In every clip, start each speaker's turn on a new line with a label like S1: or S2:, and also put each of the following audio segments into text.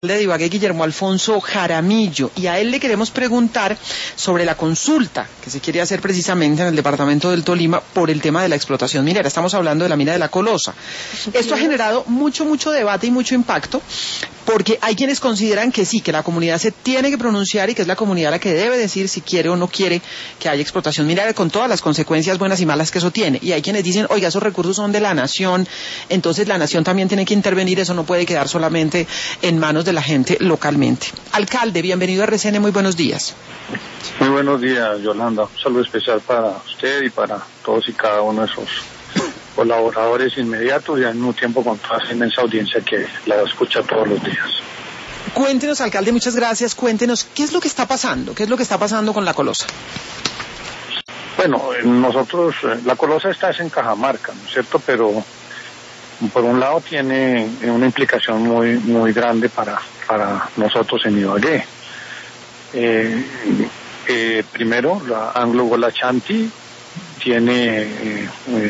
S1: de Ibagué, Guillermo Alfonso Jaramillo, y a él le queremos preguntar sobre la consulta que se quiere hacer precisamente en el departamento del Tolima por el tema de la explotación minera. Estamos hablando de la mina de La Colosa. Esto ha generado mucho debate y mucho impacto, porque hay quienes consideran que sí, que la comunidad se tiene que pronunciar y que es la comunidad la que debe decir si quiere o no quiere que haya explotación minera, con todas las consecuencias buenas y malas que eso tiene. Y hay quienes dicen, oiga, esos recursos son de la nación, entonces la nación también tiene que intervenir, eso no puede quedar solamente en manos de la gente localmente. Alcalde, bienvenido a RCN, muy buenos días.
S2: Muy buenos días, Yolanda. Un saludo especial para usted y para todos y cada uno de sus colaboradores inmediatos y al mismo tiempo con toda esa inmensa audiencia que la escucha todos los días.
S1: Cuéntenos, alcalde, muchas gracias. Cuéntenos, ¿qué es lo que está pasando? ¿Qué es lo que está pasando con La Colosa?
S2: Bueno, nosotros, La Colosa está en Cajamarca, ¿no es cierto? Pero por un lado tiene una implicación muy grande para nosotros en Ibagué. Primero, la Anglo Golachanti tiene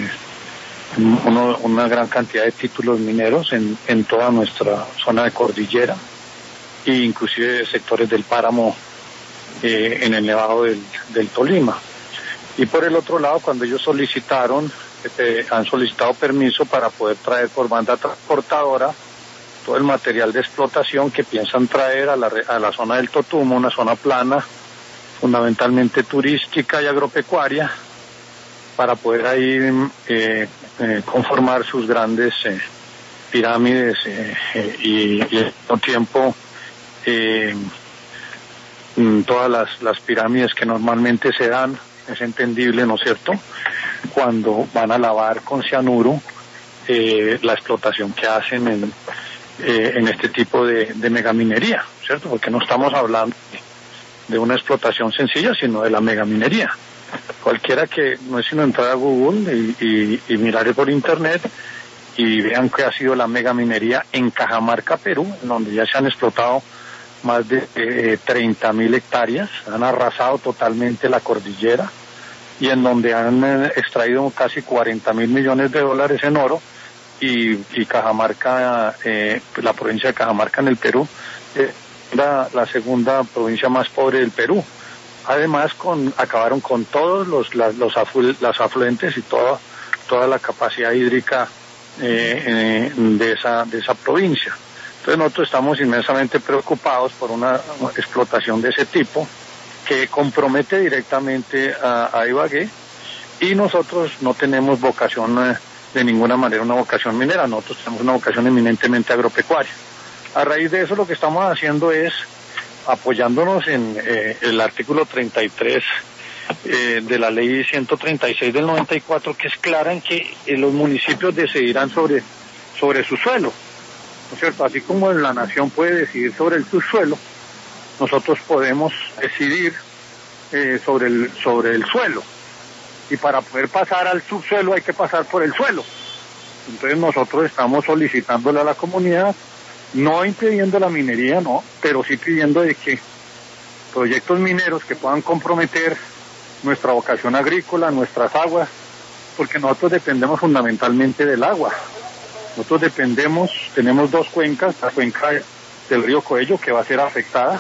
S2: una gran cantidad de títulos mineros en toda nuestra zona de cordillera e inclusive sectores del páramo en el Nevado del Tolima. Y por el otro lado, cuando ellos han solicitado permiso para poder traer por banda transportadora todo el material de explotación que piensan traer a la zona del Totumo, una zona plana, fundamentalmente turística y agropecuaria, para poder ahí conformar sus grandes pirámides y al mismo tiempo todas las pirámides que normalmente se dan, es entendible, ¿no es cierto?, cuando van a lavar con cianuro la explotación que hacen en este tipo de megaminería, ¿cierto? Porque no estamos hablando de una explotación sencilla, sino de la megaminería. Cualquiera que no es sino entrar a Google y mirar por internet y vean que ha sido la megaminería en Cajamarca, Perú, en donde ya se han explotado más de 30.000 hectáreas, han arrasado totalmente la cordillera y en donde han extraído casi 40.000 millones de dólares en oro y Cajamarca, la provincia de Cajamarca en el Perú, la segunda provincia más pobre del Perú. Además, acabaron con todos los afluentes y toda la capacidad hídrica de esa provincia. Entonces nosotros estamos inmensamente preocupados por una explotación de ese tipo que compromete directamente a Ibagué, y nosotros no tenemos vocación de ninguna manera, una vocación minera, nosotros tenemos una vocación eminentemente agropecuaria. A raíz de eso lo que estamos haciendo es apoyándonos en el artículo 33 de la ley 136 del 94, que es clara en que los municipios decidirán sobre su suelo, ¿no es cierto? Así como la nación puede decidir sobre el subsuelo, nosotros podemos decidir sobre el suelo, y para poder pasar al subsuelo hay que pasar por el suelo. Entonces nosotros estamos solicitándole a la comunidad, no impidiendo la minería, no, pero sí pidiendo de que proyectos mineros que puedan comprometer nuestra vocación agrícola, nuestras aguas, porque nosotros dependemos fundamentalmente del agua. Nosotros tenemos dos cuencas, la cuenca del río Coello, que va a ser afectada,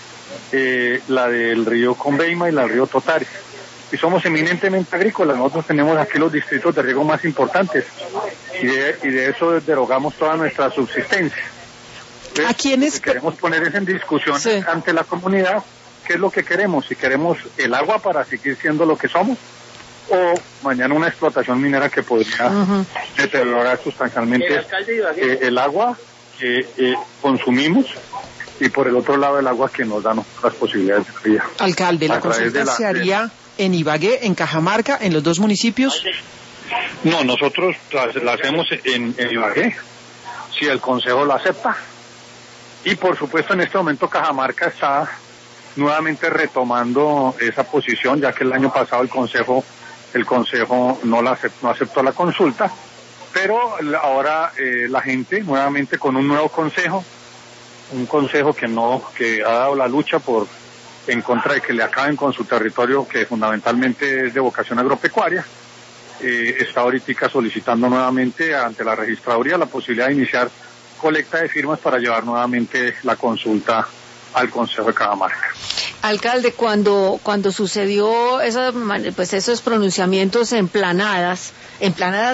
S2: la del río Conveima y la del río Totari. Y somos eminentemente agrícolas, nosotros tenemos aquí los distritos de riego más importantes, y de eso derogamos toda nuestra subsistencia. Entonces,
S1: ¿a quiénes
S2: queremos poner eso en discusión
S1: sí.
S2: ante la comunidad? ¿Qué es lo que queremos? Si queremos el agua para seguir siendo lo que somos, o mañana una explotación minera que podría deteriorar sustancialmente el agua que consumimos, y por el otro lado el agua que nos dan las posibilidades de vida.
S1: Alcalde, ¿la consulta se haría en Ibagué, en Cajamarca, en los dos municipios?
S2: No, nosotros la hacemos en Ibagué, si el Consejo lo acepta. Y por supuesto en este momento Cajamarca está nuevamente retomando esa posición, ya que el año pasado el Consejo no aceptó la consulta, pero ahora la gente nuevamente con un nuevo consejo, un consejo que ha dado la lucha en contra de que le acaben con su territorio, que fundamentalmente es de vocación agropecuaria, está ahorita solicitando nuevamente ante la registraduría la posibilidad de iniciar colecta de firmas para llevar nuevamente la consulta al Consejo de Cajamarca.
S3: Alcalde, cuando sucedió esos pronunciamientos en Piedras, en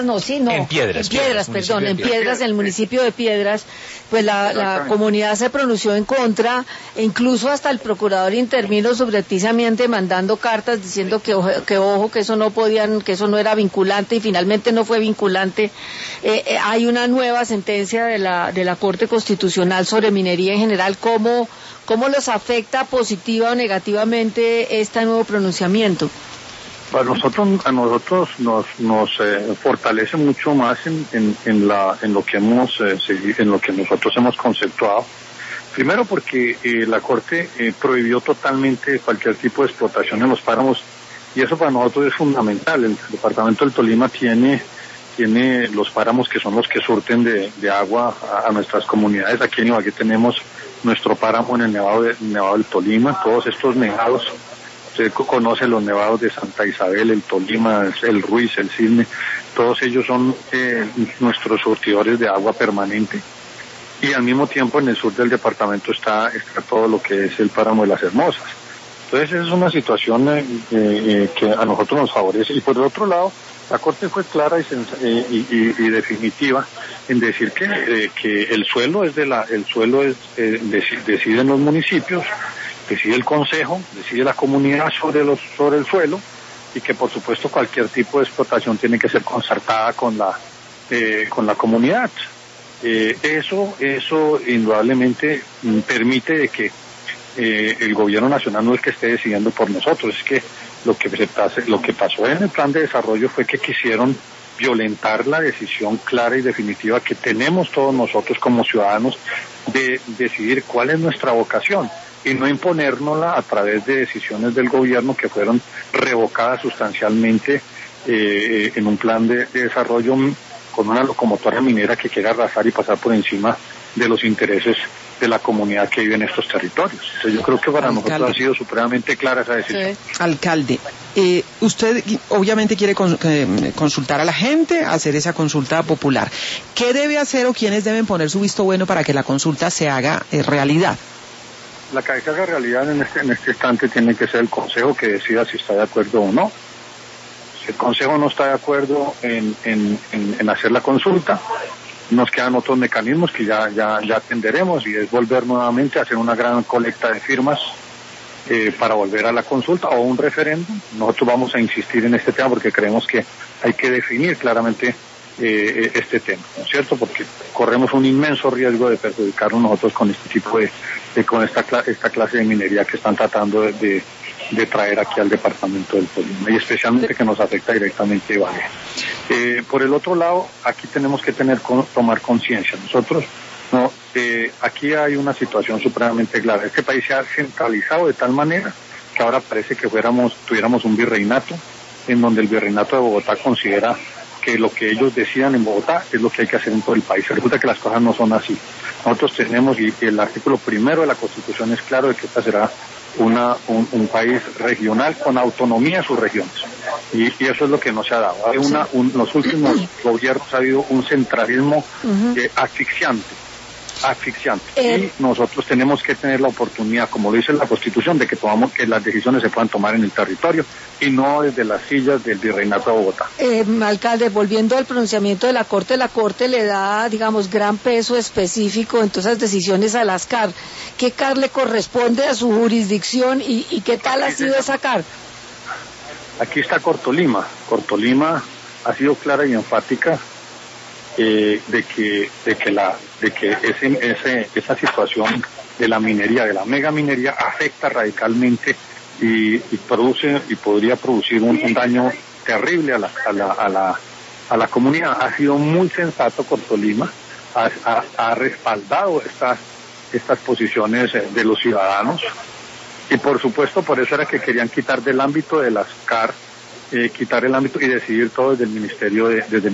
S3: el municipio de Piedras, pues la comunidad se pronunció en contra, e incluso hasta el procurador intervino subrepticiamente mandando cartas diciendo que eso no podían, que eso no era vinculante, y finalmente no fue vinculante. Hay una nueva sentencia de la Corte Constitucional sobre minería en general. ¿Cómo los afecta positiva o negativamente este nuevo pronunciamiento?
S2: A nosotros nos fortalece mucho más en lo que nosotros hemos conceptuado. Primero porque la Corte prohibió totalmente cualquier tipo de explotación en los páramos, y eso para nosotros es fundamental. El departamento del Tolima tiene los páramos que son los que surten de agua a nuestras comunidades. Aquí en Ibagué tenemos nuestro páramo en el Nevado del Tolima. Todos estos nevados, usted conoce los nevados de Santa Isabel, el Tolima, el Ruiz, el Cisne, todos ellos son nuestros surtidores de agua permanente. Y al mismo tiempo en el sur del departamento está todo lo que es el páramo de Las Hermosas. Entonces esa es una situación que a nosotros nos favorece. Y por el otro lado, la Corte fue clara y definitiva en decir que el suelo deciden los municipios, decide el Consejo, decide la comunidad sobre el suelo, y que por supuesto cualquier tipo de explotación tiene que ser concertada con la comunidad. Eso indudablemente permite de que el gobierno nacional no es que esté decidiendo por nosotros, es que lo que pasó en el plan de desarrollo fue que quisieron violentar la decisión clara y definitiva que tenemos todos nosotros como ciudadanos de decidir cuál es nuestra vocación, y no imponérnosla a través de decisiones del gobierno que fueron revocadas sustancialmente en un plan de desarrollo con una locomotora minera que quiere arrasar y pasar por encima de los intereses de la comunidad que vive en estos territorios. Entonces, yo creo que para nosotros ha sido supremamente clara esa decisión.
S1: Sí. Alcalde, usted obviamente quiere consultar a la gente, hacer esa consulta popular. ¿Qué debe hacer o quiénes deben poner su visto bueno para que la consulta se haga realidad?
S2: La que se haga realidad en este instante tiene que ser el Consejo que decida si está de acuerdo o no. Si el Consejo no está de acuerdo en hacer la consulta, nos quedan otros mecanismos que ya atenderemos, y es volver nuevamente a hacer una gran colecta de firmas para volver a la consulta o un referéndum. Nosotros vamos a insistir en este tema porque creemos que hay que definir claramente este tema, ¿no es cierto? Porque corremos un inmenso riesgo de perjudicarnos nosotros con este tipo con esta clase de minería que están tratando de traer aquí al departamento del Tolima, y especialmente que nos afecta directamente a Ibagué. Por el otro lado, aquí tenemos que tomar conciencia. Nosotros, aquí hay una situación supremamente clara. Este país se ha centralizado de tal manera que ahora parece que tuviéramos un virreinato, en donde el virreinato de Bogotá considera que lo que ellos decidan en Bogotá es lo que hay que hacer en todo el país. Resulta que las cosas no son así. Nosotros tenemos, y el artículo 1 de la Constitución es claro de que esta será un país regional con autonomía en sus regiones, y eso es lo que no se ha dado. Los últimos gobiernos ha habido un centralismo asfixiante, y nosotros tenemos que tener la oportunidad, como lo dice la Constitución, de que las decisiones se puedan tomar en el territorio y no desde las sillas del virreinato de Bogotá.
S3: Alcalde, volviendo al pronunciamiento de la Corte le da, digamos, gran peso específico en todas esas decisiones a las CAR. ¿Qué CAR le corresponde a su jurisdicción y qué tal ha sido esa CAR?
S2: Aquí está Cortolima. Cortolima ha sido clara y enfática de que esa situación de la minería, de la megaminería, afecta radicalmente y podría producir un daño terrible a la comunidad. Ha sido muy sensato Cortolima, ha respaldado estas posiciones de los ciudadanos, y por supuesto por eso era que querían quitar del ámbito de las CAR, quitar el ámbito y decidir todo desde el Ministerio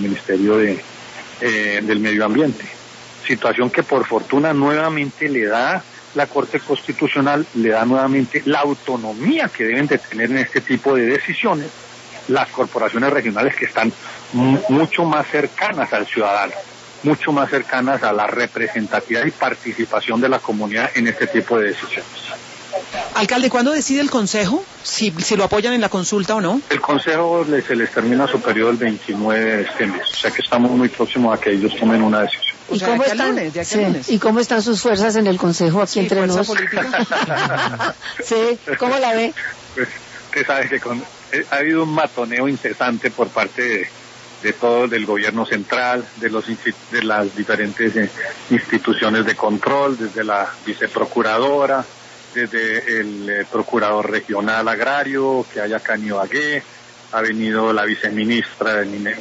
S2: del Medio Ambiente. Situación que por fortuna nuevamente le da la Corte Constitucional, le da nuevamente la autonomía que deben de tener en este tipo de decisiones las corporaciones regionales, que están mucho más cercanas al ciudadano. mucho más cercanas a la representatividad y participación de la comunidad en este tipo de decisiones.
S1: Alcalde, ¿cuándo decide el Consejo si lo apoyan en la consulta o no?
S2: El Consejo se les termina su periodo el 29 de este mes, o sea que estamos muy próximos a que ellos tomen una decisión.
S3: ¿Y cómo están? ¿Y cómo están sus fuerzas en el Consejo aquí entre nos? Sí, ¿cómo la ve?
S2: Pues usted sabe que ha habido un matoneo incesante por parte de todo, del gobierno central, de las diferentes instituciones de control, desde la viceprocuradora, desde el procurador regional agrario que hay acá en Ibagué, ha venido la viceministra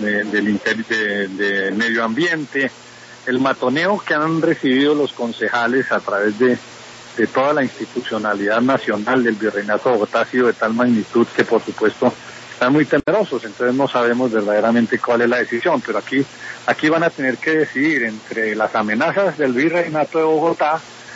S2: de Medio Ambiente. El matoneo que han recibido los concejales a través de toda la institucionalidad nacional del Virreinato de Bogotá ha sido de tal magnitud que, por supuesto, están muy temerosos, entonces no sabemos verdaderamente cuál es la decisión, pero aquí van a tener que decidir entre las amenazas del Virreinato de Bogotá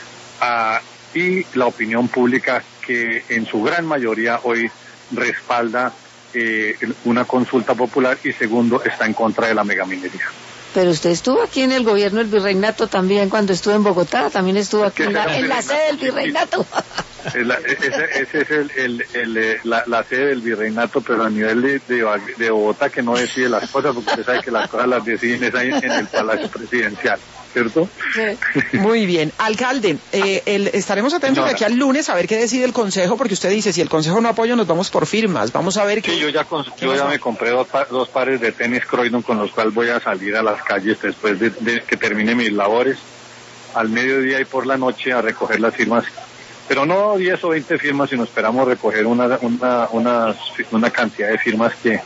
S2: y la opinión pública que en su gran mayoría hoy respalda una consulta popular y segundo está en contra de la megaminería.
S3: Pero usted estuvo aquí en el gobierno del Virreinato también cuando estuvo en Bogotá, también estuvo aquí en la sede del Virreinato.
S2: Ese es la sede del Virreinato, pero a nivel de Bogotá, que no decide las cosas, porque usted sabe que las cosas las deciden ahí en el Palacio Presidencial, ¿cierto?
S1: Sí. Muy bien. Alcalde, estaremos atentos de aquí al lunes a ver qué decide el Consejo, porque usted dice, si el Consejo no apoya, nos vamos por firmas. Vamos a ver qué...
S2: Sí, yo ya me compré dos pares de tenis Croydon con los cuales voy a salir a las calles después de que termine mis labores, al mediodía y por la noche a recoger las firmas. Pero no 10 o 20 firmas, sino esperamos recoger una cantidad de firmas que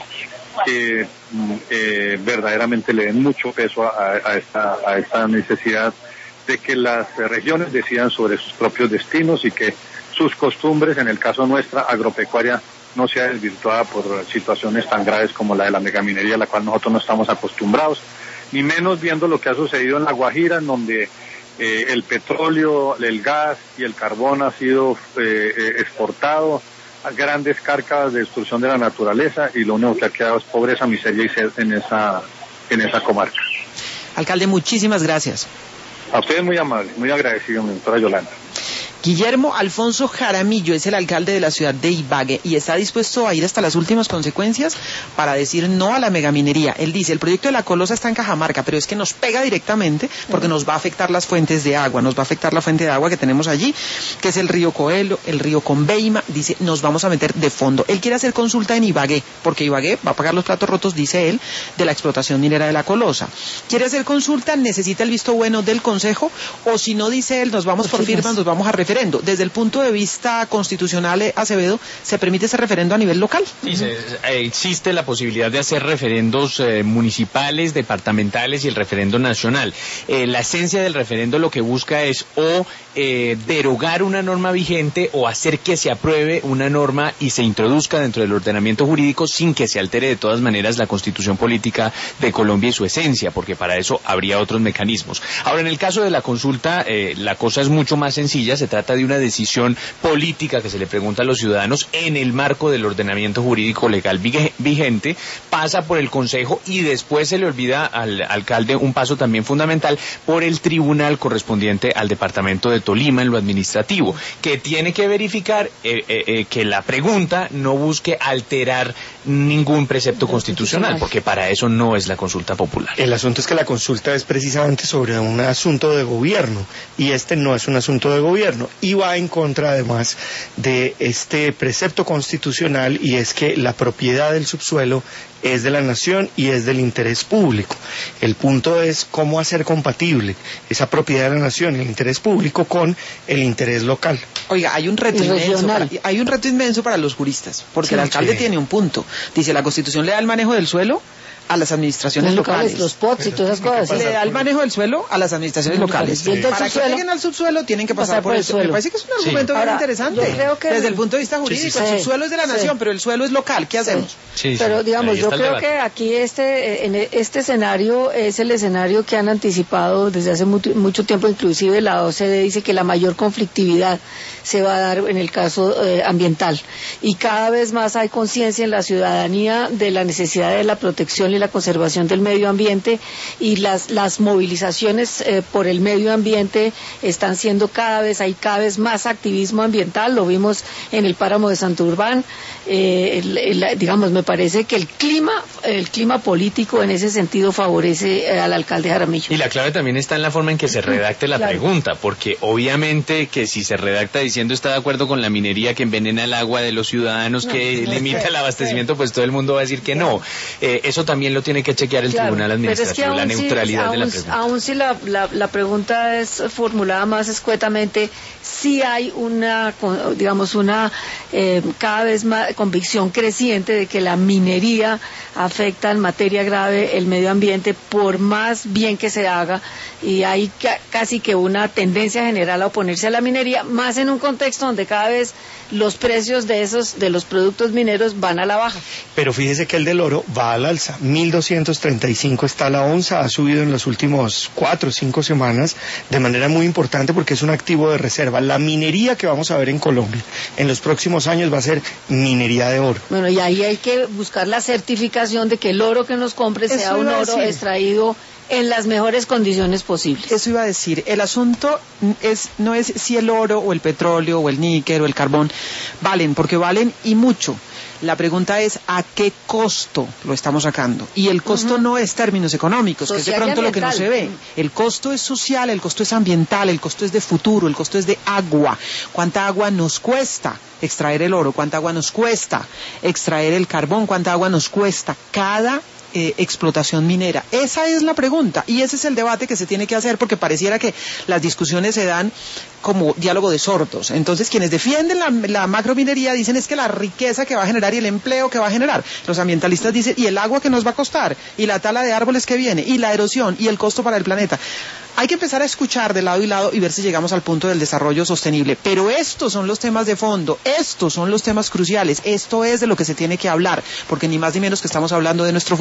S2: verdaderamente le den mucho peso a esta necesidad de que las regiones decidan sobre sus propios destinos y que sus costumbres, en el caso nuestra, agropecuaria, no sea desvirtuada por situaciones tan graves como la de la megaminería, a la cual nosotros no estamos acostumbrados, ni menos viendo lo que ha sucedido en La Guajira, en donde el petróleo, el gas y el carbón ha sido exportado a grandes cargas de destrucción de la naturaleza y lo único que ha quedado es pobreza, miseria y sed en esa comarca.
S1: Alcalde, muchísimas gracias.
S2: A ustedes muy amable, muy agradecido, doctora Yolanda.
S1: Guillermo Alfonso Jaramillo es el alcalde de la ciudad de Ibagué y está dispuesto a ir hasta las últimas consecuencias para decir no a la megaminería. Él dice, el proyecto de la Colosa está en Cajamarca, pero es que nos pega directamente porque nos va a afectar las fuentes de agua, nos va a afectar la fuente de agua que tenemos allí, que es el río Coelho, el río Conveima, dice, nos vamos a meter de fondo. Él quiere hacer consulta en Ibagué, porque Ibagué va a pagar los platos rotos, dice él, de la explotación minera de la Colosa. Quiere hacer consulta, necesita el visto bueno del Consejo, o si no, dice él, nos vamos por firmas, nos vamos a referendo. Desde el punto de vista constitucional, Acevedo, ¿se permite ese referendo a nivel local?
S4: Sí, existe la posibilidad de hacer referendos municipales, departamentales y el referendo nacional. La esencia del referendo lo que busca es o derogar una norma vigente o hacer que se apruebe una norma y se introduzca dentro del ordenamiento jurídico sin que se altere de todas maneras la constitución política de Colombia y su esencia, porque para eso habría otros mecanismos. Ahora, en el caso de la consulta, la cosa es mucho más sencilla, se trata de una decisión política que se le pregunta a los ciudadanos en el marco del ordenamiento jurídico legal vigente, pasa por el Consejo y después se le olvida al alcalde un paso también fundamental por el tribunal correspondiente al departamento de Tolima en lo administrativo, que tiene que verificar que la pregunta no busque alterar ningún precepto constitucional, porque para eso no es la consulta popular.
S5: El asunto es que la consulta es precisamente sobre un asunto de gobierno y este no es un asunto de gobierno y va en contra además de este precepto constitucional, y es que la propiedad del subsuelo es de la nación y es del interés público. El punto es cómo hacer compatible esa propiedad de la nación y el interés público con el interés local.
S1: Oiga, hay un reto inmenso para los juristas, porque el alcalde tiene un punto. Dice, la Constitución le da el manejo del suelo a las administraciones locales.
S3: Los POTS y todas esas cosas.
S1: Le da el manejo del suelo a las administraciones locales. Para que lleguen al subsuelo tienen que pasar por el suelo. Me parece que es un argumento bien interesante. Yo creo que desde el punto de vista jurídico, el subsuelo es de la nación, pero el suelo es local. ¿Qué hacemos?
S3: Pero digamos, yo creo que aquí en este escenario es el escenario que han anticipado desde hace mucho tiempo. Inclusive la OCDE dice que la mayor conflictividad se va a dar en el caso ambiental. Y cada vez más hay conciencia en la ciudadanía de la necesidad de la protección y y la conservación del medio ambiente, y las movilizaciones por el medio ambiente están siendo hay cada vez más activismo ambiental. Lo vimos en el páramo de Santurbán. Digamos, me parece que el clima político en ese sentido favorece al alcalde Jaramillo.
S4: Y la clave también está en la forma en que se redacte la pregunta, porque obviamente que si se redacta diciendo está de acuerdo con la minería que envenena el agua de los ciudadanos, que limita el abastecimiento, pues todo el mundo va a decir que no. Eso también lo tiene que chequear el Tribunal Administrativo, la neutralidad de la pregunta.
S3: Aún si la pregunta es formulada más escuetamente, sí hay una cada vez más convicción creciente de que la minería afecta en materia grave el medio ambiente, por más bien que se haga, y hay casi que una tendencia general a oponerse a la minería, más en un contexto donde cada vez los precios de los productos mineros van a la baja.
S5: Pero fíjese que el del oro va al alza, 1.235 está la onza, ha subido en los últimos 4 o 5 semanas de manera muy importante porque es un activo de reserva. La minería que vamos a ver en Colombia en los próximos años va a ser minería de oro.
S3: Bueno, y ahí hay que buscar la certificación de que el oro que nos compre sea un oro extraído en las mejores condiciones posibles.
S1: Eso iba a decir, el asunto no es si el oro o el petróleo o el níquel o el carbón valen, porque valen y mucho. La pregunta es ¿a qué costo lo estamos sacando? Y el costo no es términos económicos, social, que es de pronto lo que no se ve. El costo es social, el costo es ambiental, el costo es de futuro, el costo es de agua. ¿Cuánta agua nos cuesta extraer el oro? ¿Cuánta agua nos cuesta extraer el carbón? ¿Cuánta agua nos cuesta cada explotación minera? Esa es la pregunta y ese es el debate que se tiene que hacer, porque pareciera que las discusiones se dan como diálogo de sordos. Entonces quienes defienden la macrominería dicen es que la riqueza que va a generar y el empleo que va a generar. Los ambientalistas dicen y el agua que nos va a costar y la tala de árboles que viene y la erosión y el costo para el planeta. Hay que empezar a escuchar de lado y lado y ver si llegamos al punto del desarrollo sostenible. Pero estos son los temas de fondo, estos son los temas cruciales, esto es de lo que se tiene que hablar, porque ni más ni menos que estamos hablando de nuestro futuro.